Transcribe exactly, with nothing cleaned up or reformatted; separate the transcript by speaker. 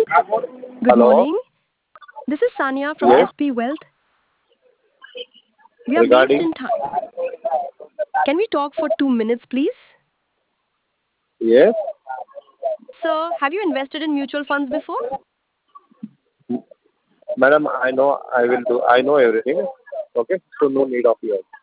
Speaker 1: Good
Speaker 2: Hello.
Speaker 1: morning. This is Sanya from
Speaker 2: Yes.
Speaker 1: S P Wealth. We are based
Speaker 2: Regarding.
Speaker 1: in Thailand. Can we talk for two minutes, please?
Speaker 2: Yes.
Speaker 1: Sir, have you invested in mutual funds before?
Speaker 2: Madam, I know I will do. I know everything. Okay. So no need of yours.